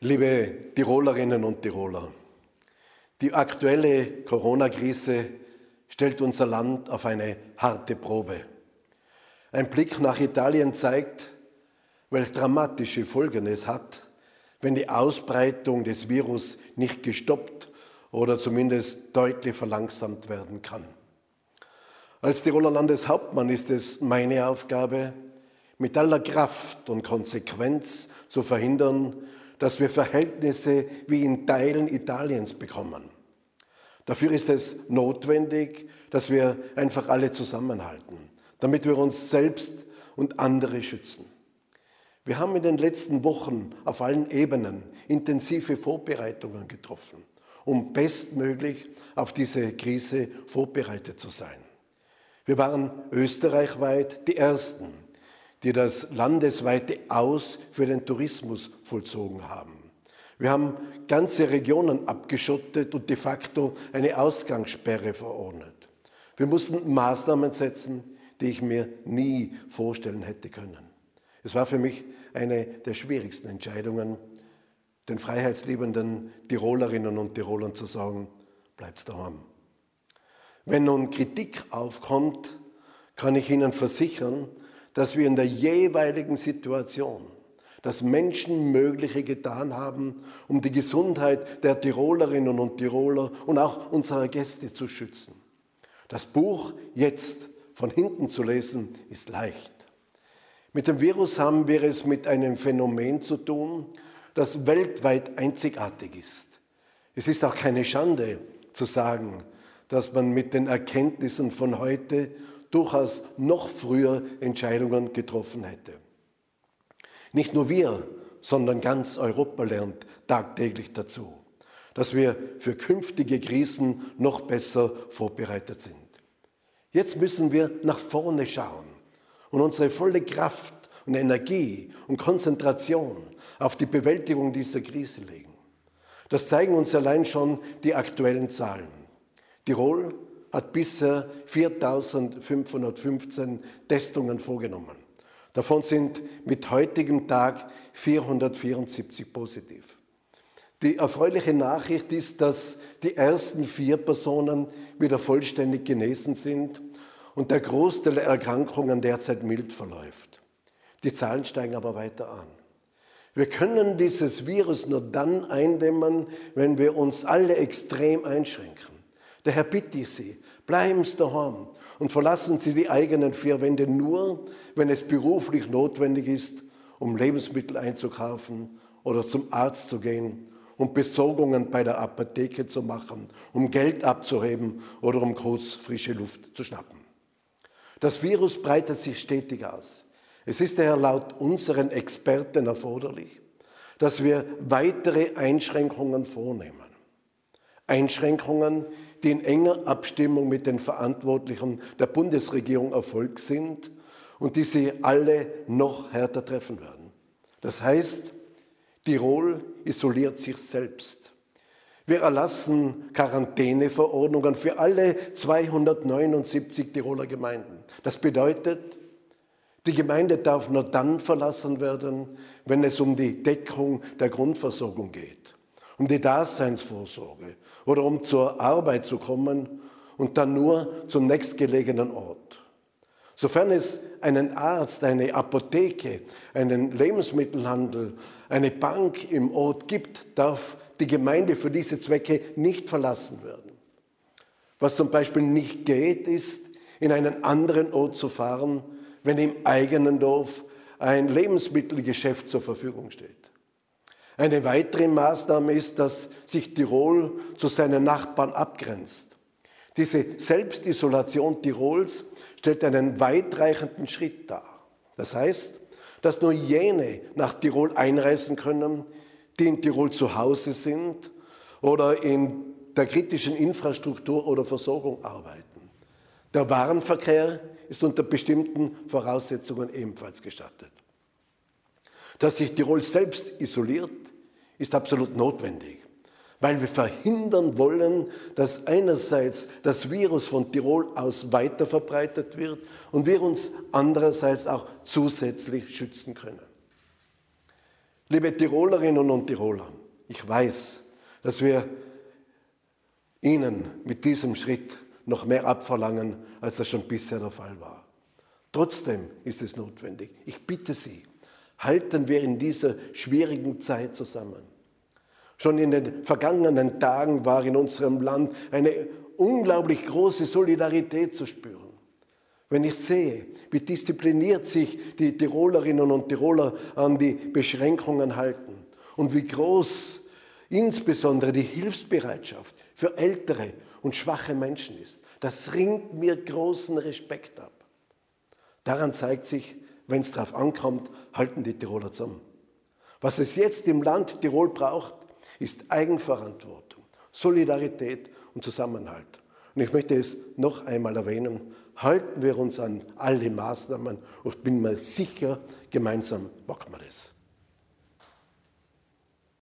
Liebe Tirolerinnen und Tiroler, die aktuelle Corona-Krise stellt unser Land auf eine harte Probe. Ein Blick nach Italien zeigt, welch dramatische Folgen es hat, wenn die Ausbreitung des Virus nicht gestoppt oder zumindest deutlich verlangsamt werden kann. Als Tiroler Landeshauptmann ist es meine Aufgabe, mit aller Kraft und Konsequenz zu verhindern, dass wir Verhältnisse wie in Teilen Italiens bekommen. Dafür ist es notwendig, dass wir einfach alle zusammenhalten, damit wir uns selbst und andere schützen. Wir haben in den letzten Wochen auf allen Ebenen intensive Vorbereitungen getroffen, um bestmöglich auf diese Krise vorbereitet zu sein. Wir waren österreichweit die Ersten, die das landesweite Aus für den Tourismus vollzogen haben. Wir haben ganze Regionen abgeschottet und de facto eine Ausgangssperre verordnet. Wir mussten Maßnahmen setzen, die ich mir nie vorstellen hätte können. Es war für mich eine der schwierigsten Entscheidungen, den freiheitsliebenden Tirolerinnen und Tirolern zu sagen, bleibst daheim. Wenn nun Kritik aufkommt, kann ich Ihnen versichern, dass wir in der jeweiligen Situation das Menschenmögliche getan haben, um die Gesundheit der Tirolerinnen und Tiroler und auch unserer Gäste zu schützen. Das Buch jetzt von hinten zu lesen, ist leicht. Mit dem Virus haben wir es mit einem Phänomen zu tun, das weltweit einzigartig ist. Es ist auch keine Schande zu sagen, dass man mit den Erkenntnissen von heute durchaus noch früher Entscheidungen getroffen hätte. Nicht nur wir, sondern ganz Europa lernt tagtäglich dazu, dass wir für künftige Krisen noch besser vorbereitet sind. Jetzt müssen wir nach vorne schauen und unsere volle Kraft und Energie und Konzentration auf die Bewältigung dieser Krise legen. Das zeigen uns allein schon die aktuellen Zahlen. Tirol hat bisher 4.515 Testungen vorgenommen. Davon sind mit heutigem Tag 474 positiv. Die erfreuliche Nachricht ist, dass die ersten 4 Personen wieder vollständig genesen sind und der Großteil der Erkrankungen derzeit mild verläuft. Die Zahlen steigen aber weiter an. Wir können dieses Virus nur dann eindämmen, wenn wir uns alle extrem einschränken. Daher bitte ich Sie, bleiben Sie daheim und verlassen Sie die eigenen 4 Wände nur, wenn es beruflich notwendig ist, um Lebensmittel einzukaufen oder zum Arzt zu gehen, um Besorgungen bei der Apotheke zu machen, um Geld abzuheben oder um kurz frische Luft zu schnappen. Das Virus breitet sich stetig aus. Es ist daher laut unseren Experten erforderlich, dass wir weitere Einschränkungen vornehmen. Einschränkungen, die in enger Abstimmung mit den Verantwortlichen der Bundesregierung erfolgt sind und die sie alle noch härter treffen werden. Das heißt, Tirol isoliert sich selbst. Wir erlassen Quarantäneverordnungen für alle 279 Tiroler Gemeinden. Das bedeutet, die Gemeinde darf nur dann verlassen werden, wenn es um die Deckung der Grundversorgung geht, um die Daseinsvorsorge oder um zur Arbeit zu kommen und dann nur zum nächstgelegenen Ort. Sofern es einen Arzt, eine Apotheke, einen Lebensmittelhandel, eine Bank im Ort gibt, darf die Gemeinde für diese Zwecke nicht verlassen werden. Was zum Beispiel nicht geht, ist, in einen anderen Ort zu fahren, wenn im eigenen Dorf ein Lebensmittelgeschäft zur Verfügung steht. Eine weitere Maßnahme ist, dass sich Tirol zu seinen Nachbarn abgrenzt. Diese Selbstisolation Tirols stellt einen weitreichenden Schritt dar. Das heißt, dass nur jene nach Tirol einreisen können, die in Tirol zu Hause sind oder in der kritischen Infrastruktur oder Versorgung arbeiten. Der Warenverkehr ist unter bestimmten Voraussetzungen ebenfalls gestattet. Dass sich Tirol selbst isoliert, ist absolut notwendig, weil wir verhindern wollen, dass einerseits das Virus von Tirol aus weiter verbreitet wird und wir uns andererseits auch zusätzlich schützen können. Liebe Tirolerinnen und Tiroler, ich weiß, dass wir Ihnen mit diesem Schritt noch mehr abverlangen, als das schon bisher der Fall war. Trotzdem ist es notwendig. Ich bitte Sie, halten wir in dieser schwierigen Zeit zusammen. Schon in den vergangenen Tagen war in unserem Land eine unglaublich große Solidarität zu spüren. Wenn ich sehe, wie diszipliniert sich die Tirolerinnen und Tiroler an die Beschränkungen halten und wie groß insbesondere die Hilfsbereitschaft für ältere und schwache Menschen ist, das ringt mir großen Respekt ab. Daran zeigt sich, wenn es darauf ankommt, halten die Tiroler zusammen. Was es jetzt im Land Tirol braucht, ist Eigenverantwortung, Solidarität und Zusammenhalt. Und ich möchte es noch einmal erwähnen, halten wir uns an alle Maßnahmen und bin mir sicher, gemeinsam packen wir das.